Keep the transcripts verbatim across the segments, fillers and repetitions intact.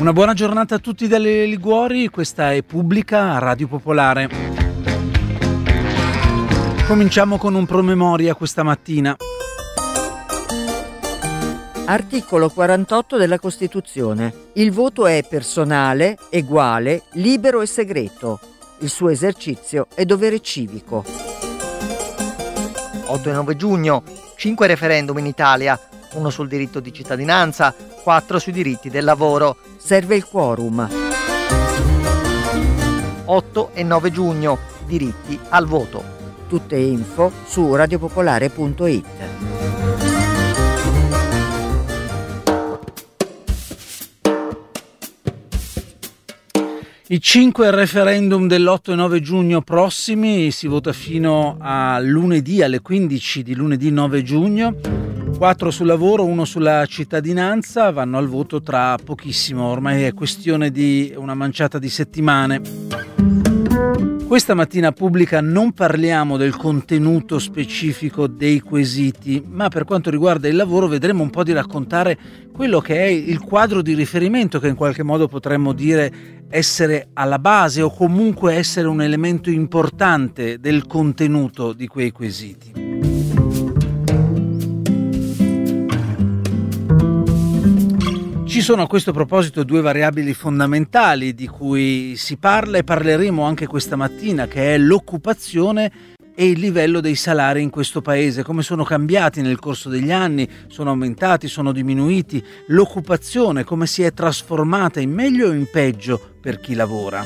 Una buona giornata a tutti dalle Liguori, questa è Pubblica Radio Popolare. Cominciamo con un promemoria questa mattina. Articolo quarantotto della Costituzione. Il voto è personale, eguale, libero e segreto. Il suo esercizio è dovere civico. otto e nove giugno, cinque referendum in Italia, uno sul diritto di cittadinanza, quattro sui diritti del lavoro. Serve il quorum. otto e nove giugno, diritti al voto. Tutte info su radiopopolare punto it. I cinque referendum dell'otto e nove giugno prossimi, si vota fino a lunedì, alle quindici di lunedì nove giugno. Quattro sul lavoro, uno sulla cittadinanza, vanno al voto tra pochissimo, ormai è questione di una manciata di settimane. Questa mattina Pubblica non parliamo del contenuto specifico dei quesiti, ma per quanto riguarda il lavoro vedremo un po' di raccontare quello che è il quadro di riferimento che in qualche modo potremmo dire essere alla base o comunque essere un elemento importante del contenuto di quei quesiti. Ci sono a questo proposito due variabili fondamentali di cui si parla e parleremo anche questa mattina, che è l'occupazione e il livello dei salari in questo paese, come sono cambiati nel corso degli anni, sono aumentati, sono diminuiti, l'occupazione come si è trasformata in meglio o in peggio per chi lavora.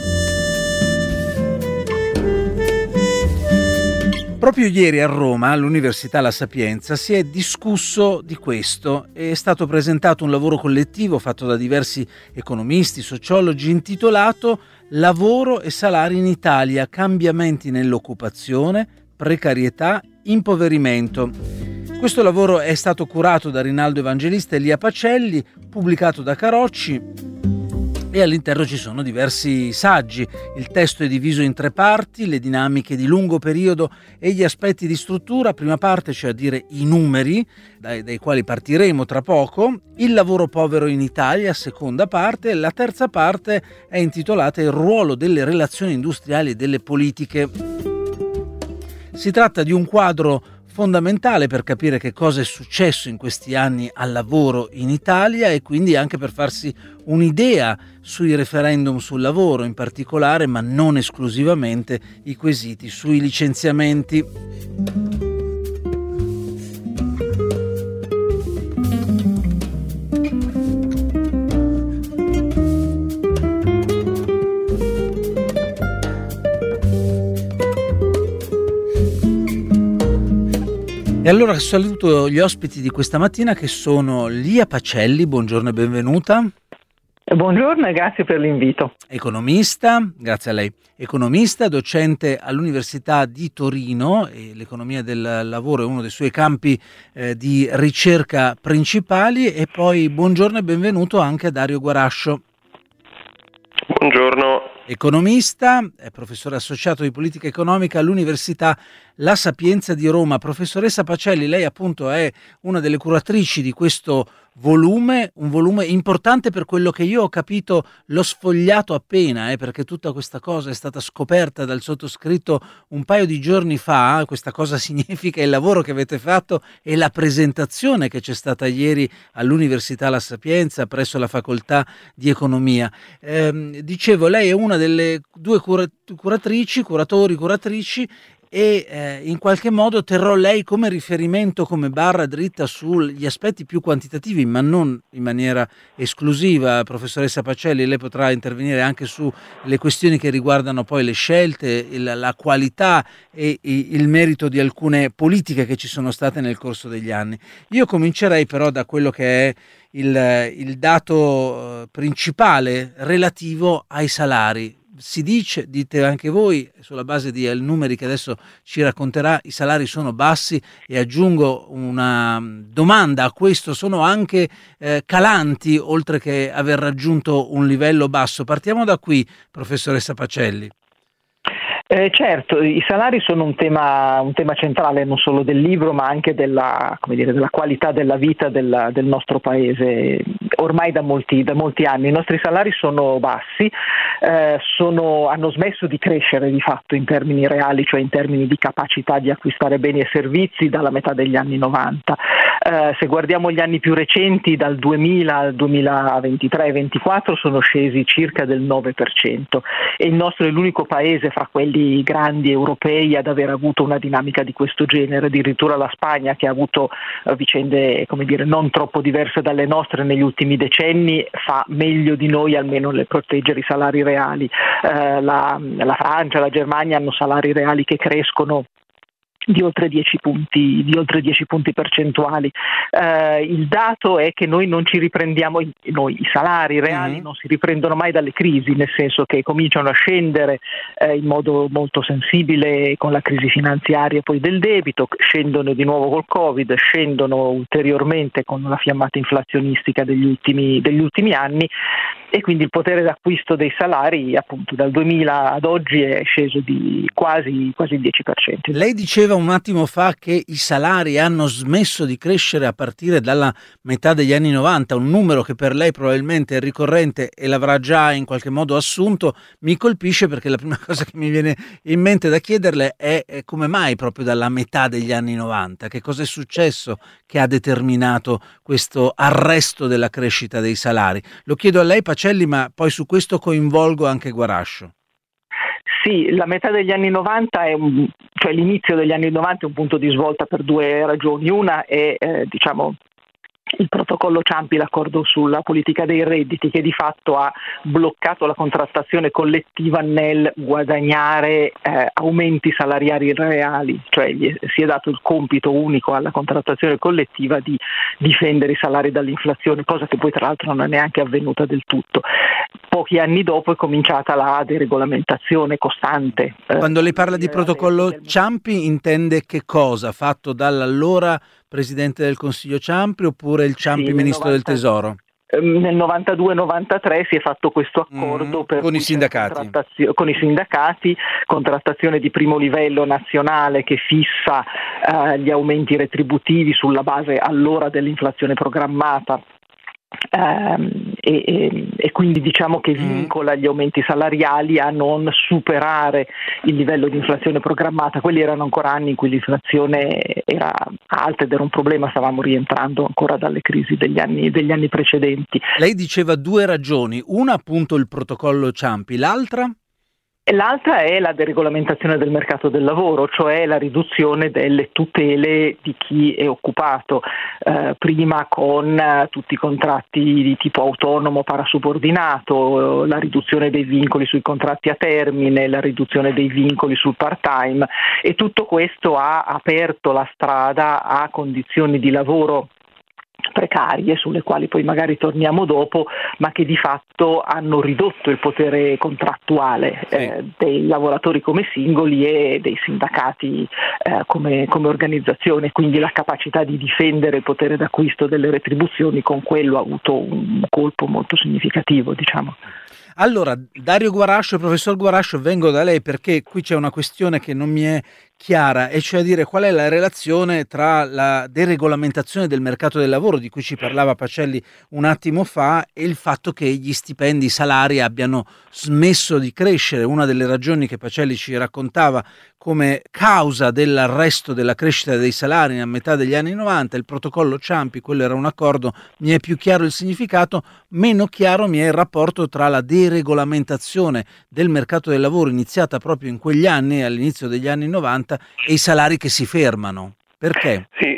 Proprio ieri a Roma, all'Università La Sapienza, si è discusso di questo. È stato presentato un lavoro collettivo fatto da diversi economisti, sociologi, intitolato Lavoro e salari in Italia, cambiamenti nell'occupazione, precarietà, impoverimento. Questo lavoro è stato curato da Rinaldo Evangelista e Lia Pacelli, pubblicato da Carocci, e all'interno ci sono diversi saggi. Il testo è diviso in tre parti: le dinamiche di lungo periodo e gli aspetti di struttura. Prima parte, cioè a dire i numeri, dai, dai quali partiremo tra poco. Il lavoro povero in Italia, seconda parte. La terza parte è intitolata Il ruolo delle relazioni industriali e delle politiche. Si tratta di un quadro fondamentale per capire che cosa è successo in questi anni al lavoro in Italia e quindi anche per farsi un'idea sui referendum sul lavoro in particolare, ma non esclusivamente i quesiti sui licenziamenti. E allora saluto gli ospiti di questa mattina che sono Lia Pacelli, buongiorno e benvenuta. Buongiorno e grazie per l'invito. Economista, grazie a lei. Economista, docente all'Università di Torino, e l'economia del lavoro è uno dei suoi campi eh, di ricerca principali. E poi buongiorno e benvenuto anche a Dario Guarascio. Buongiorno. Economista, è professore associato di politica economica all'Università La Sapienza di Roma. Professoressa Pacelli, lei appunto è una delle curatrici di questo volume, un volume importante per quello che io ho capito, l'ho sfogliato appena, eh, perché tutta questa cosa è stata scoperta dal sottoscritto un paio di giorni fa. Questa cosa significa il lavoro che avete fatto e la presentazione che c'è stata ieri all'Università La Sapienza presso la Facoltà di Economia. Eh, dicevo, lei è una delle due cura- curatrici, curatori, curatrici, e eh, in qualche modo terrò lei come riferimento, come barra dritta sugli aspetti più quantitativi, ma non in maniera esclusiva. Professoressa Pacelli, lei potrà intervenire anche sulle questioni che riguardano poi le scelte, il, la qualità e il merito di alcune politiche che ci sono state nel corso degli anni. Io comincerei però da quello che è il, il dato principale relativo ai salari. Si dice, dite anche voi, sulla base di numeri che adesso ci racconterà, i salari sono bassi, e aggiungo una domanda a questo: sono anche eh, calanti oltre che aver raggiunto un livello basso? Partiamo da qui, professoressa Pacelli. Eh, certo, i salari sono un tema, un tema centrale non solo del libro, ma anche della, come dire, della qualità della vita del, del nostro paese. Ormai da molti, da molti anni i nostri salari sono bassi, eh, sono, hanno smesso di crescere di fatto in termini reali, cioè in termini di capacità di acquistare beni e servizi dalla metà degli anni novanta. Eh, se guardiamo gli anni più recenti, dal duemila al duemilaventitré ventiquattro sono scesi circa del nove per cento e il nostro è l'unico paese fra quelli grandi europei ad aver avuto una dinamica di questo genere. Addirittura la Spagna, che ha avuto uh, vicende, come dire, non troppo diverse dalle nostre negli ultimi decenni, fa meglio di noi almeno nel proteggere i salari reali. Uh, la, la Francia, la Germania hanno salari reali che crescono di oltre dieci punti, di oltre dieci punti percentuali. Eh, il dato è che noi non ci riprendiamo, noi i salari reali mm-hmm. non si riprendono mai dalle crisi, nel senso che cominciano a scendere eh, in modo molto sensibile con la crisi finanziaria e poi del debito, scendono di nuovo col Covid, scendono ulteriormente con la fiammata inflazionistica degli ultimi, degli ultimi anni, e quindi il potere d'acquisto dei salari appunto dal duemila ad oggi è sceso di quasi, quasi il dieci per cento. Lei diceva un attimo fa che i salari hanno smesso di crescere a partire dalla metà degli anni novanta, un numero che per lei probabilmente è ricorrente e l'avrà già in qualche modo assunto. Mi colpisce perché la prima cosa che mi viene in mente da chiederle è, è come mai proprio dalla metà degli anni novanta, che cosa è successo che ha determinato questo arresto della crescita dei salari. Lo chiedo a lei, Pacelli, ma poi su questo coinvolgo anche Guarascio. Sì, la metà degli anni novanta è un, cioè l'inizio degli anni novanta è un punto di svolta per due ragioni. Una è eh, diciamo il protocollo Ciampi, l'accordo sulla politica dei redditi, che di fatto ha bloccato la contrattazione collettiva nel guadagnare eh, aumenti salariali reali, cioè gli, si è dato il compito unico alla contrattazione collettiva di difendere i salari dall'inflazione, cosa che poi tra l'altro non è neanche avvenuta del tutto. Pochi anni dopo è cominciata la deregolamentazione costante. Quando lei parla di protocollo Ciampi intende che cosa? Fatto dall'allora Presidente del Consiglio Ciampi oppure il Ciampi sì, Ministro novanta, del Tesoro? Nel novantadue novantatré si è fatto questo accordo mm, per con i sindacati. Con i sindacati, contrattazione di primo livello nazionale che fissa eh, gli aumenti retributivi sulla base allora dell'inflazione programmata. Um, e, e, e quindi diciamo che vincola gli aumenti salariali a non superare il livello di inflazione programmata. Quelli erano ancora anni in cui l'inflazione era alta ed era un problema, stavamo rientrando ancora dalle crisi degli anni, degli anni precedenti. Lei diceva due ragioni, una appunto il protocollo Ciampi, l'altra? E l'altra è la deregolamentazione del mercato del lavoro, cioè la riduzione delle tutele di chi è occupato, eh, prima con eh, tutti i contratti di tipo autonomo, parasubordinato, eh, la riduzione dei vincoli sui contratti a termine, la riduzione dei vincoli sul part-time, e tutto questo ha aperto la strada a condizioni di lavoro precarie, sulle quali poi magari torniamo dopo, ma che di fatto hanno ridotto il potere contrattuale sì. eh, dei lavoratori come singoli e dei sindacati eh, come, come organizzazione, quindi la capacità di difendere il potere d'acquisto delle retribuzioni con quello ha avuto un colpo molto significativo, diciamo. Allora, Dario Guarascio, professor Guarascio, vengo da lei perché qui c'è una questione che non mi è chiara, e cioè a dire qual è la relazione tra la deregolamentazione del mercato del lavoro di cui ci parlava Pacelli un attimo fa e il fatto che gli stipendi, i salari abbiano smesso di crescere. Una delle ragioni che Pacelli ci raccontava come causa dell'arresto della crescita dei salari a metà degli anni novanta, il protocollo Ciampi, quello era un accordo, mi è più chiaro il significato, meno chiaro mi è il rapporto tra la deregolamentazione del mercato del lavoro iniziata proprio in quegli anni, all'inizio degli anni novanta, e i salari che si fermano. Perché? Sì,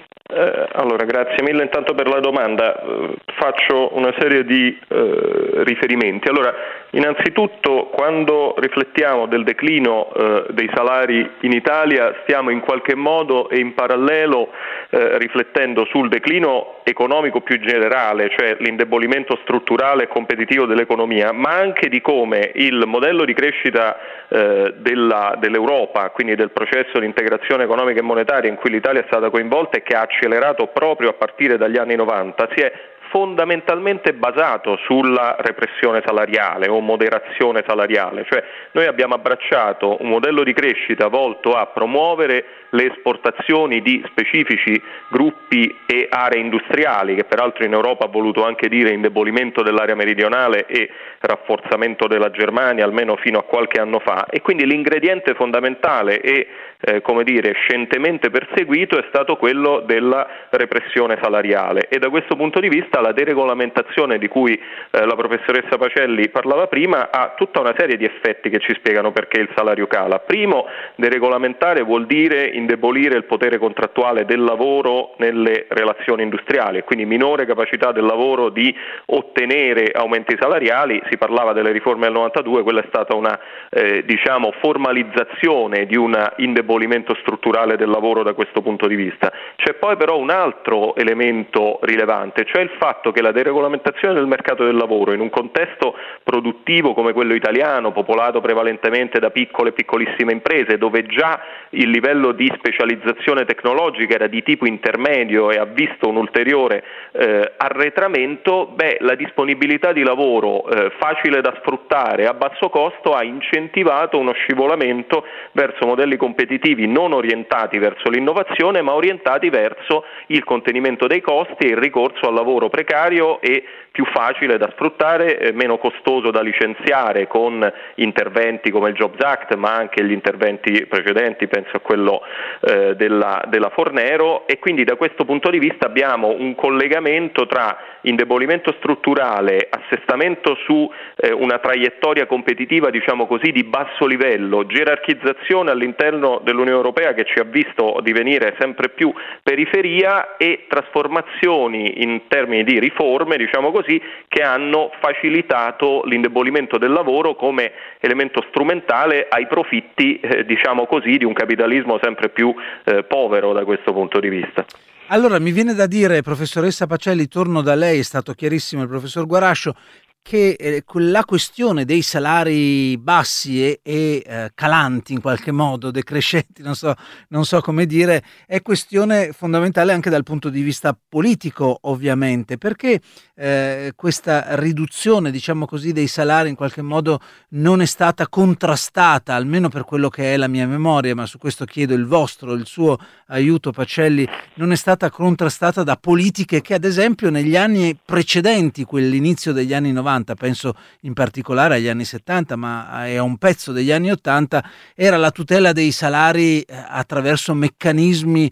eh, allora grazie mille intanto per la domanda. Eh, faccio una serie di eh, riferimenti. Allora, innanzitutto, quando riflettiamo del declino eh, dei salari in Italia, stiamo in qualche modo e in parallelo eh, riflettendo sul declino economico più generale, cioè l'indebolimento strutturale e competitivo dell'economia, ma anche di come il modello di crescita eh, della, dell'Europa, quindi del processo di integrazione economica e monetaria in cui l'Italia è stata coinvolta e che ha accelerato proprio a partire dagli anni novanta, si è fondamentalmente basato sulla repressione salariale o moderazione salariale, cioè noi abbiamo abbracciato un modello di crescita volto a promuovere le esportazioni di specifici gruppi e aree industriali, che peraltro in Europa ha voluto anche dire indebolimento dell'area meridionale e rafforzamento della Germania, almeno fino a qualche anno fa, e quindi l'ingrediente fondamentale e eh, come dire scientemente perseguito è stato quello della repressione salariale, e da questo punto di vista la deregolamentazione di cui eh, la professoressa Pacelli parlava prima ha tutta una serie di effetti che ci spiegano perché il salario cala. Primo, deregolamentare vuol dire indebolire il potere contrattuale del lavoro nelle relazioni industriali, quindi minore capacità del lavoro di ottenere aumenti salariali. Si parlava delle riforme del novantadue, quella è stata una eh, diciamo formalizzazione di un indebolimento strutturale del lavoro da questo punto di vista. C'è poi però un altro elemento rilevante, cioè il fatto che la deregolamentazione del mercato del lavoro in un contesto produttivo come quello italiano, popolato prevalentemente da piccole e piccolissime imprese, dove già il livello di specializzazione tecnologica era di tipo intermedio e ha visto un ulteriore eh, arretramento, beh, la disponibilità di lavoro eh, facile da sfruttare a basso costo ha incentivato uno scivolamento verso modelli competitivi non orientati verso l'innovazione, ma orientati verso il contenimento dei costi e il ricorso al lavoro precario e più facile da sfruttare, eh, meno costoso da licenziare, con interventi come il Jobs Act, ma anche gli interventi precedenti, penso a quello eh, della, della Fornero, e quindi da questo punto di vista abbiamo un collegamento tra indebolimento strutturale, assestamento su eh, una traiettoria competitiva, diciamo così, di basso livello, gerarchizzazione all'interno dell'Unione Europea che ci ha visto divenire sempre più periferia, e trasformazioni in termini di riforme, diciamo così, che hanno facilitato l'indebolimento del lavoro come elemento strumentale ai profitti, eh, diciamo così, di un capitalismo sempre più eh, povero da questo punto di vista. Allora mi viene da dire, professoressa Pacelli, torno da lei, è stato chiarissimo il professor Guarascio, che eh, la questione dei salari bassi e, e eh, calanti in qualche modo, decrescenti, non so, non so come dire, è questione fondamentale anche dal punto di vista politico, ovviamente, perché eh, questa riduzione, diciamo così, dei salari in qualche modo non è stata contrastata, almeno per quello che è la mia memoria, ma su questo chiedo il vostro, il suo aiuto, Pacelli, non è stata contrastata da politiche che ad esempio negli anni precedenti, quell'inizio degli anni novanta, penso in particolare agli anni settanta, ma a un pezzo degli anni ottanta, era la tutela dei salari attraverso meccanismi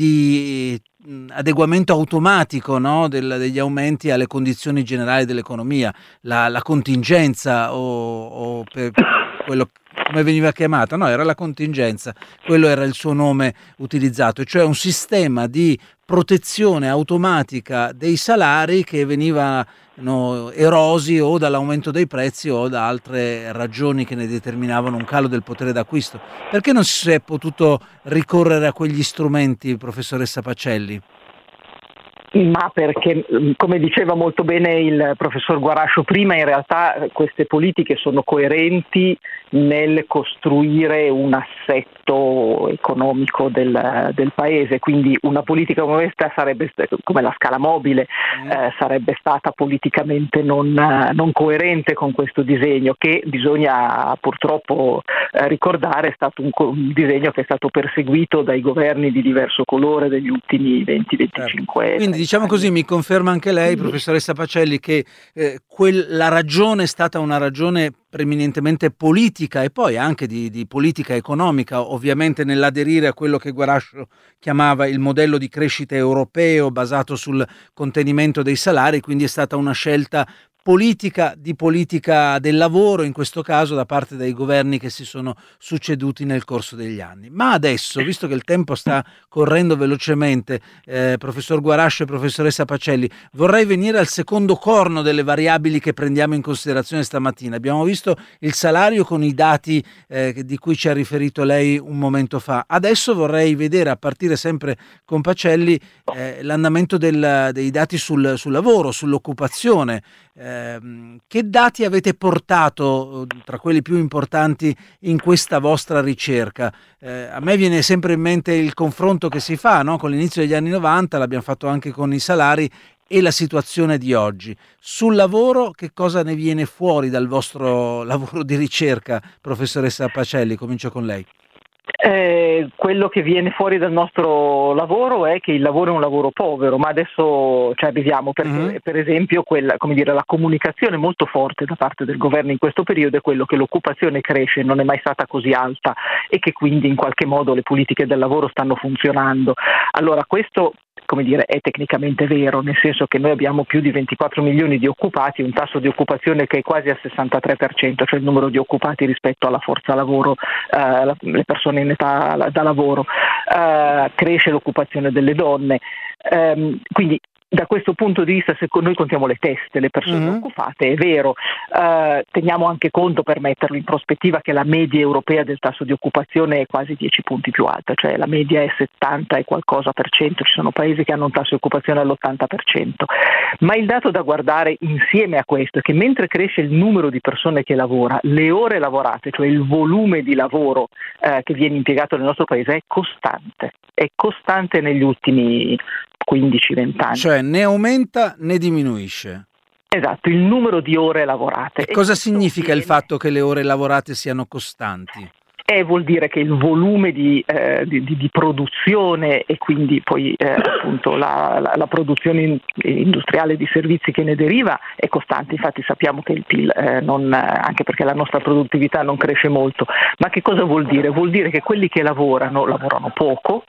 di adeguamento automatico, no? Del, degli aumenti alle condizioni generali dell'economia, la, la contingenza o, o per quello come veniva chiamata, no, era la contingenza, quello era il suo nome utilizzato, cioè un sistema di protezione automatica dei salari che venivano erosi o dall'aumento dei prezzi o da altre ragioni che ne determinavano un calo del potere d'acquisto. Perché non si è potuto ricorrere a quegli strumenti, professoressa Pacelli? Ma perché, come diceva molto bene il professor Guarascio prima, in realtà queste politiche sono coerenti nel costruire un assetto economico del, del paese, quindi una politica come questa sarebbe, come la scala mobile, eh, sarebbe stata politicamente non, non coerente con questo disegno, che bisogna purtroppo eh, ricordare è stato un, un disegno che è stato perseguito dai governi di diverso colore degli ultimi venti venticinque anni. Quindi diciamo così, mi conferma anche lei, professoressa Pacelli, che eh, quel, la ragione è stata una ragione preminentemente politica e poi anche di, di politica economica, ovviamente nell'aderire a quello che Guarascio chiamava il modello di crescita europeo basato sul contenimento dei salari, quindi è stata una scelta politica di politica del lavoro, in questo caso da parte dei governi che si sono succeduti nel corso degli anni. Ma adesso, visto che il tempo sta correndo velocemente, eh, professor Guarascio e professoressa Pacelli, vorrei venire al secondo corno delle variabili che prendiamo in considerazione stamattina. Abbiamo visto il salario con i dati eh, di cui ci ha riferito lei un momento fa. Adesso vorrei vedere, a partire sempre con Pacelli, eh, l'andamento del, dei dati sul, sul lavoro, sull'occupazione. Eh, che dati avete portato tra quelli più importanti in questa vostra ricerca? Eh, a me viene sempre in mente il confronto che si fa, no? Con l'inizio degli anni novanta, l'abbiamo fatto anche con i salari, e la situazione di oggi. Sul lavoro, che cosa ne viene fuori dal vostro lavoro di ricerca, professoressa Pacelli? Comincio con lei. Eh, quello che viene fuori dal nostro lavoro è che il lavoro è un lavoro povero, ma adesso ci arriviamo, perché mm-hmm. per esempio quella, come dire, la comunicazione molto forte da parte del governo in questo periodo è quello che l'occupazione cresce, non è mai stata così alta e che quindi in qualche modo le politiche del lavoro stanno funzionando. Allora questo, come dire, è tecnicamente vero, nel senso che noi abbiamo più di ventiquattro milioni di occupati, un tasso di occupazione che è quasi al sessantatré per cento, cioè il numero di occupati rispetto alla forza lavoro, eh, le persone in età da lavoro, eh, cresce l'occupazione delle donne, eh, quindi da questo punto di vista, se noi contiamo le teste, le persone mm-hmm. occupate, è vero, eh, teniamo anche conto, per metterlo in prospettiva, che la media europea del tasso di occupazione è quasi dieci punti più alta, cioè la media è settanta e qualcosa per cento, ci sono paesi che hanno un tasso di occupazione all'ottanta per cento, ma il dato da guardare insieme a questo è che mentre cresce il numero di persone che lavora, le ore lavorate, cioè il volume di lavoro eh, che viene impiegato nel nostro paese è costante, è costante negli ultimi quindici venti anni. Cioè né aumenta né diminuisce. Esatto, il numero di ore lavorate. E, e cosa significa viene... il fatto che le ore lavorate siano costanti? Eh, vuol dire che il volume di, eh, di, di produzione e quindi poi eh, appunto la, la, la produzione industriale di servizi che ne deriva è costante. Infatti sappiamo che il P I L, eh, non, anche perché la nostra produttività non cresce molto, ma che cosa vuol dire? Vuol dire che quelli che lavorano, lavorano poco,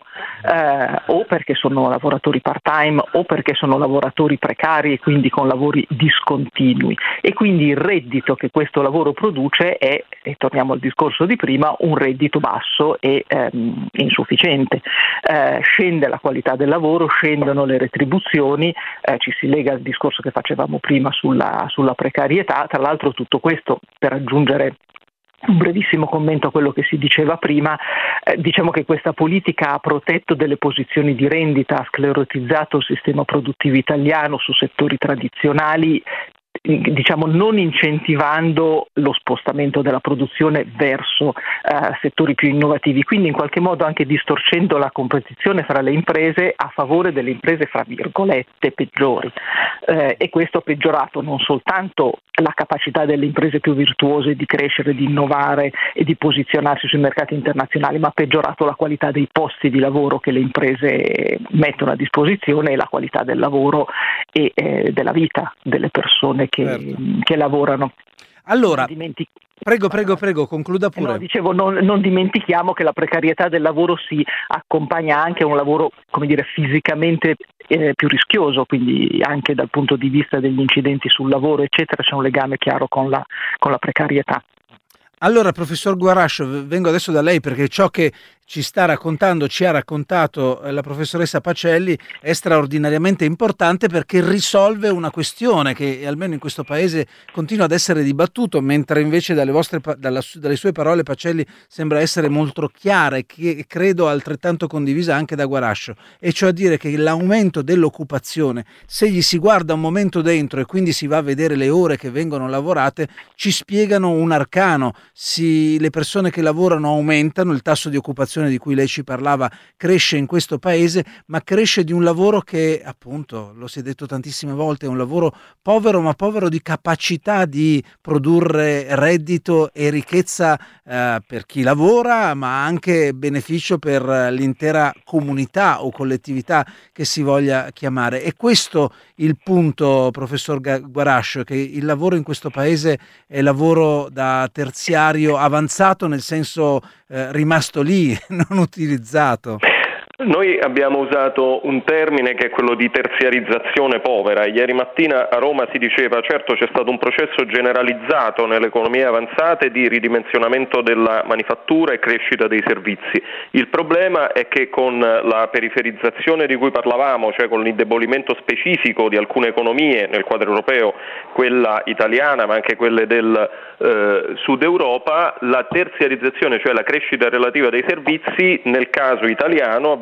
eh, o perché sono lavoratori part-time o perché sono lavoratori precari e quindi con lavori discontinui, e quindi il reddito che questo lavoro produce è, e torniamo al discorso di prima, un reddito basso e ehm, insufficiente. Eh, scende la qualità del lavoro, scendono le retribuzioni, eh, ci si lega al discorso che facevamo prima sulla, sulla precarietà. Tra l'altro tutto questo, per aggiungere un brevissimo commento a quello che si diceva prima, eh, diciamo che questa politica ha protetto delle posizioni di rendita, ha sclerotizzato il sistema produttivo italiano su settori tradizionali, diciamo non incentivando lo spostamento della produzione verso eh, settori più innovativi, quindi in qualche modo anche distorcendo la competizione fra le imprese a favore delle imprese fra virgolette peggiori, eh, e questo ha peggiorato non soltanto la capacità delle imprese più virtuose di crescere, di innovare e di posizionarsi sui mercati internazionali, ma ha peggiorato la qualità dei posti di lavoro che le imprese mettono a disposizione e la qualità del lavoro e eh, della vita delle persone che, certo. che lavorano. Allora, dimentichi... prego, prego, prego, concluda pure. No, dicevo, non, non dimentichiamo che la precarietà del lavoro si accompagna anche a un lavoro, come dire, fisicamente eh, più rischioso, quindi anche dal punto di vista degli incidenti sul lavoro, eccetera, c'è un legame chiaro con la, con la precarietà. Allora, professor Guarascio, vengo adesso da lei perché ciò che ci sta raccontando, ci ha raccontato la professoressa Pacelli è straordinariamente importante, perché risolve una questione che almeno in questo paese continua ad essere dibattuto, mentre invece dalle, vostre, dalla, dalle sue parole Pacelli sembra essere molto chiara e che credo altrettanto condivisa anche da Guarascio, e cioè a dire che l'aumento dell'occupazione, se gli si guarda un momento dentro e quindi si va a vedere le ore che vengono lavorate, ci spiegano un arcano. Si, le persone che lavorano aumentano, il tasso di occupazione di cui lei ci parlava cresce in questo paese, ma cresce di un lavoro che, appunto, lo si è detto tantissime volte, è un lavoro povero, ma povero di capacità di produrre reddito e ricchezza eh, per chi lavora, ma anche beneficio per l'intera comunità o collettività che si voglia chiamare. E questo il punto, professor Guarascio, che il lavoro in questo paese è lavoro da terziario avanzato, nel senso eh, rimasto lì, non utilizzato. Noi abbiamo usato un termine che è quello di terziarizzazione povera. Ieri mattina a Roma si diceva, certo, c'è stato un processo generalizzato nelle economie avanzate di ridimensionamento della manifattura e crescita dei servizi. Il problema è che con la periferizzazione di cui parlavamo, cioè con l'indebolimento specifico di alcune economie nel quadro europeo, quella italiana ma anche quelle del eh, Sud Europa, la terziarizzazione, cioè la crescita relativa dei servizi, nel caso italiano ha voluto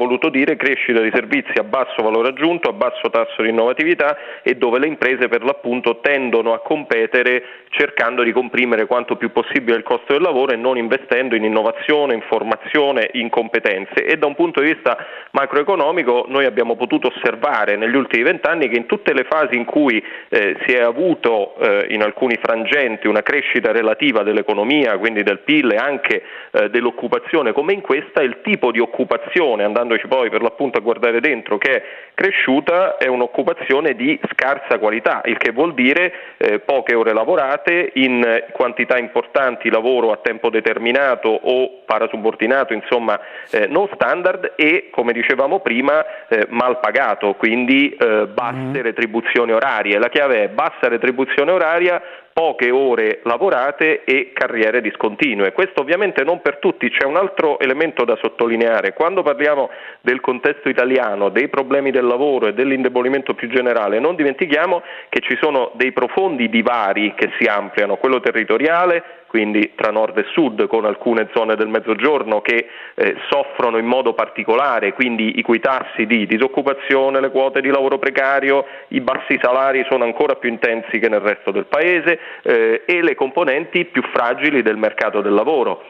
voluto dire crescita di servizi a basso valore aggiunto, a basso tasso di innovatività e dove le imprese per l'appunto tendono a competere cercando di comprimere quanto più possibile il costo del lavoro e non investendo in innovazione, in formazione, in competenze. E da un punto di vista macroeconomico noi abbiamo potuto osservare negli ultimi vent'anni che in tutte le fasi in cui eh, si è avuto eh, in alcuni frangenti una crescita relativa dell'economia, quindi del P I L e anche eh, dell'occupazione, come in questa, il tipo di occupazione, andandoci poi per l'appunto a guardare dentro, che è cresciuta è un'occupazione di scarsa qualità, il che vuol dire eh, poche ore lavorate in quantità importanti, lavoro a tempo determinato o parasubordinato, insomma eh, non standard e, come dicevamo prima, eh, mal pagato, quindi eh, basse retribuzioni orarie. La chiave è bassa retribuzione oraria, poche ore lavorate e carriere discontinue. Questo ovviamente non per tutti. C'è un altro elemento da sottolineare: quando parliamo del contesto italiano, dei problemi del lavoro e dell'indebolimento più generale, non dimentichiamo che ci sono dei profondi divari che si ampliano, quello territoriale, quindi tra nord e sud, con alcune zone del mezzogiorno che eh, soffrono in modo particolare, quindi i cui tassi di disoccupazione, le quote di lavoro precario, i bassi salari sono ancora più intensi che nel resto del paese, eh, e le componenti più fragili del mercato del lavoro,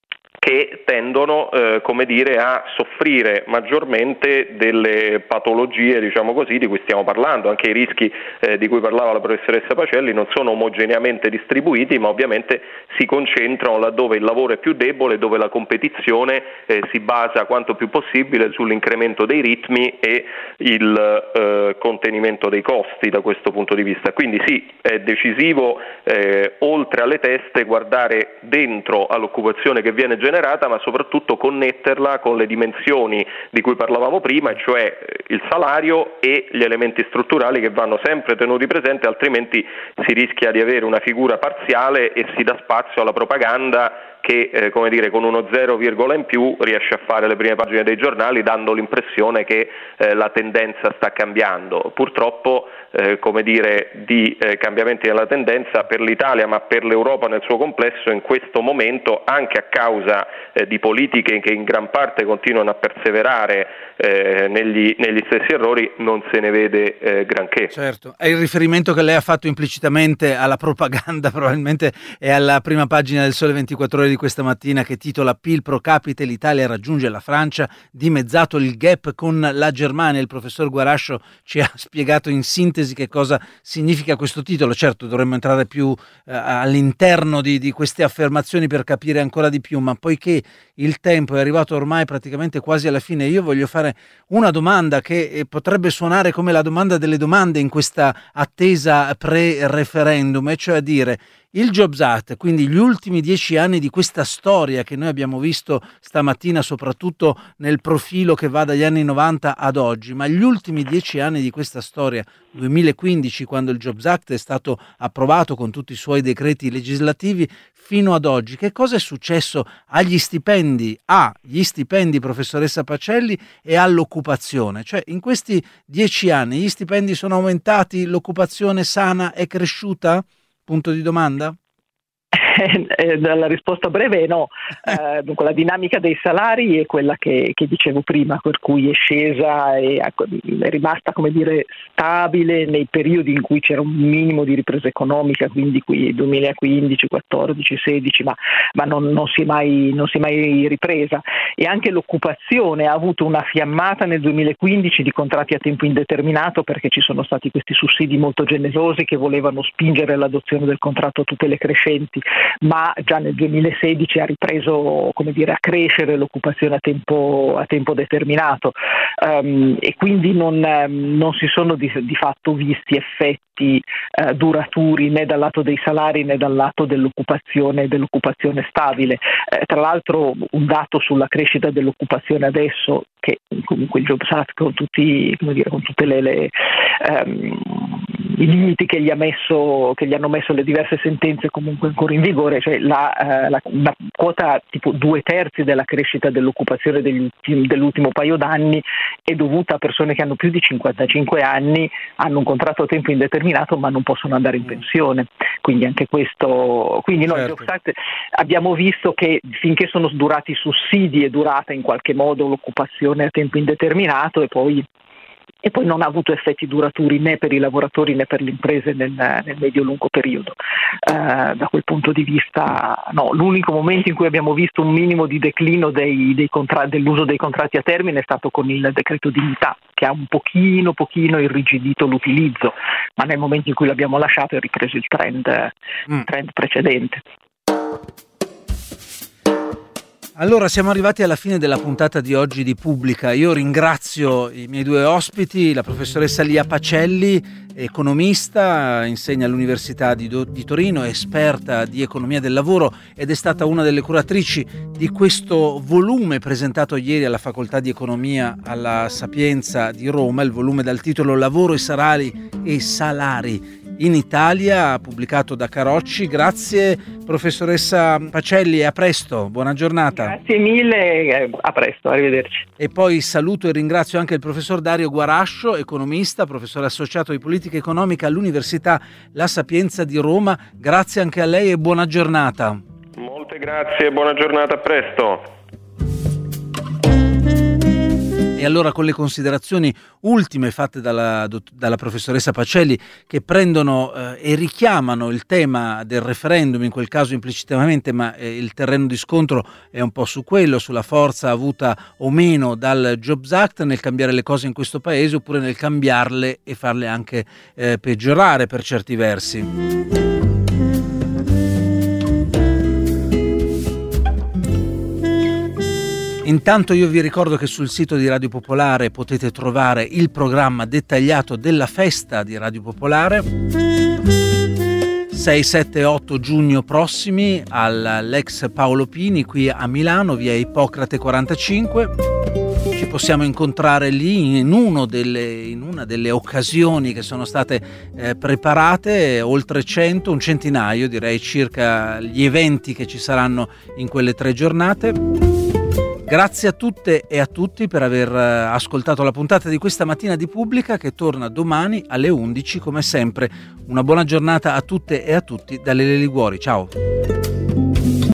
che tendono eh, come dire, a soffrire maggiormente delle patologie, diciamo così, di cui stiamo parlando. Anche i rischi eh, di cui parlava la professoressa Pacelli non sono omogeneamente distribuiti, ma ovviamente si concentrano laddove il lavoro è più debole, dove la competizione eh, si basa quanto più possibile sull'incremento dei ritmi e il eh, contenimento dei costi da questo punto di vista. Quindi sì, è decisivo eh, oltre alle teste guardare dentro all'occupazione che viene generata, ma soprattutto connetterla con le dimensioni di cui parlavamo prima, cioè il salario e gli elementi strutturali che vanno sempre tenuti presenti, altrimenti si rischia di avere una figura parziale e si dà spazio alla propaganda che eh, come dire, con uno zero virgola in più riesce a fare le prime pagine dei giornali dando l'impressione che eh, la tendenza sta cambiando. Purtroppo eh, come dire, di eh, cambiamenti nella tendenza per l'Italia, ma per l'Europa nel suo complesso in questo momento, anche a causa eh, di politiche che in gran parte continuano a perseverare eh, negli, negli stessi errori, non se ne vede eh, granché. Certo, è il riferimento che lei ha fatto implicitamente alla propaganda, probabilmente è alla prima pagina del Sole ventiquattro Ore di questa mattina, che titola P I L pro capite, l'Italia raggiunge la Francia, dimezzato il gap con la Germania. Il professor Guarascio ci ha spiegato in sintesi che cosa significa questo titolo. Certo, dovremmo entrare più eh, all'interno di, di queste affermazioni per capire ancora di più, ma poiché il tempo è arrivato ormai praticamente quasi alla fine, io voglio fare una domanda che eh, potrebbe suonare come la domanda delle domande in questa attesa pre-referendum, e cioè a dire: il Jobs Act, quindi gli ultimi dieci anni di questa storia che noi abbiamo visto stamattina, soprattutto nel profilo che va dagli anni novanta ad oggi, ma gli ultimi dieci anni di questa storia, duemilaquindici, quando il Jobs Act è stato approvato con tutti i suoi decreti legislativi, fino ad oggi, che cosa è successo agli stipendi, agli stipendi, professoressa Pacelli, e all'occupazione? Cioè, in questi dieci anni gli stipendi sono aumentati, l'occupazione sana è cresciuta? Punto di domanda? Eh, la risposta breve è no. Eh, dunque, la dinamica dei salari è quella che, che dicevo prima, per cui è scesa e è rimasta, come dire, stabile nei periodi in cui c'era un minimo di ripresa economica, quindi qui duemilaquindici, quattordici, sedici, ma, ma non, non, si è mai, non si è mai ripresa. E anche l'occupazione ha avuto una fiammata nel duemilaquindici di contratti a tempo indeterminato, perché ci sono stati questi sussidi molto generosi che volevano spingere l'adozione del contratto a tutele crescenti, ma già nel duemilasedici ha ripreso, come dire, a crescere l'occupazione a tempo, a tempo determinato, um, e quindi non, non si sono di, di fatto visti effetti uh, duraturi né dal lato dei salari né dal lato dell'occupazione, dell'occupazione stabile. Eh, tra l'altro, un dato sulla crescita dell'occupazione adesso, che comunque il Jobs Act, con tutti, come dire, con tutte le, le um, i limiti che gli ha messo, che gli hanno messo le diverse sentenze comunque ancora in vigore, vigore, cioè la, eh, la, la quota tipo due terzi della crescita dell'occupazione degli ultimi, dell'ultimo paio d'anni è dovuta a persone che hanno più di cinquantacinque anni, hanno un contratto a tempo indeterminato ma non possono andare in pensione, quindi anche questo, quindi noi certo. abbiamo visto che finché sono durati i sussidi è durata in qualche modo l'occupazione a tempo indeterminato e poi e poi non ha avuto effetti duraturi né per i lavoratori né per le imprese nel, nel medio-lungo periodo. Eh, da quel punto di vista, no, l'unico momento in cui abbiamo visto un minimo di declino dei, dei contra- dell'uso dei contratti a termine è stato con il decreto dignità, che ha un pochino, pochino irrigidito l'utilizzo, ma nel momento in cui l'abbiamo lasciato è ripreso il trend, mm. il trend precedente. Allora, siamo arrivati alla fine della puntata di oggi di Pubblica. Io ringrazio i miei due ospiti, la professoressa Lia Pacelli, economista, insegna all'Università di, Do- di Torino, esperta di economia del lavoro ed è stata una delle curatrici di questo volume presentato ieri alla Facoltà di Economia alla Sapienza di Roma, il volume dal titolo Lavoro e salari e salari in Italia, pubblicato da Carocci. Grazie professoressa Pacelli e a presto, buona giornata. Grazie mille, a presto, arrivederci. E poi saluto e ringrazio anche il professor Dario Guarascio, economista, professore associato di politica economica all'Università La Sapienza di Roma. Grazie anche a lei e buona giornata. Molte grazie, buona giornata, a presto. E allora, con le considerazioni ultime fatte dalla, dalla professoressa Pacelli, che prendono eh, e richiamano il tema del referendum, in quel caso implicitamente, ma eh, il terreno di scontro è un po' su quello, sulla forza avuta o meno dal Jobs Act nel cambiare le cose in questo paese, oppure nel cambiarle e farle anche eh, peggiorare per certi versi. Intanto io vi ricordo che sul sito di Radio Popolare potete trovare il programma dettagliato della festa di Radio Popolare. sei, sette e otto giugno prossimi all'ex Paolo Pini qui a Milano, via Ippocrate quarantacinque. Ci possiamo incontrare lì in, uno delle, in una delle occasioni che sono state eh, preparate, oltre cento, un centinaio direi circa gli eventi che ci saranno in quelle tre giornate. Grazie a tutte e a tutti per aver ascoltato la puntata di questa mattina di Pubblica, che torna domani alle undici come sempre. Una buona giornata a tutte e a tutti da Lele Liguori. Ciao.